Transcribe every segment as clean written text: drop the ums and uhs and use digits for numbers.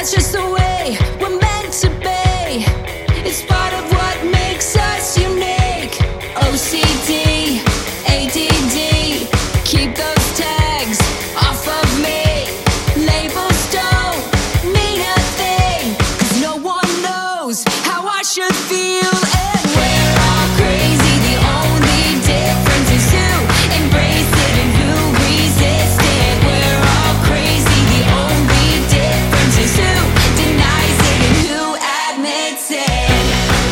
That's just the way we're meant to be. It's part of what makes us unique. OCD, ADD, keep those tags off of me. Labels don't mean a thing, 'cause no one knows how I should feel. And we're all crazy, the only difference is who embrace it and who resist it. We're all crazy, the only difference is who denies it and who admits it.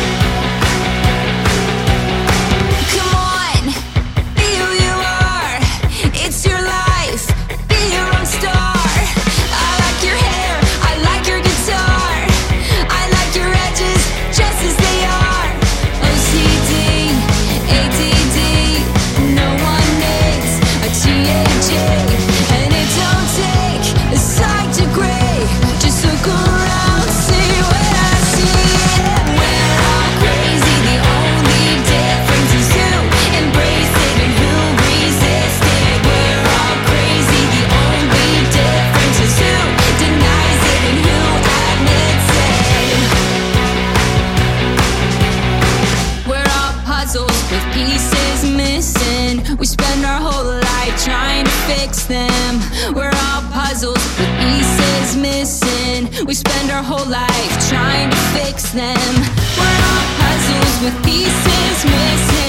Come on, be who you are. It's your life, be your own star. I like your hair, I like your guitar. I like your edges just as they are. OCD, ADD, no one is a TAG. And it don't take a side to gray. Just look around, see what I see. And we're all crazy, the only difference is who embrace it and who resist it. We're all crazy, the only difference is who denies it and who admits it. We're all puzzles with pieces missing. We spend our whole life trying to fix them. We're all puzzles with pieces missing. We spend our whole life trying to fix them. We're all puzzles with pieces missing.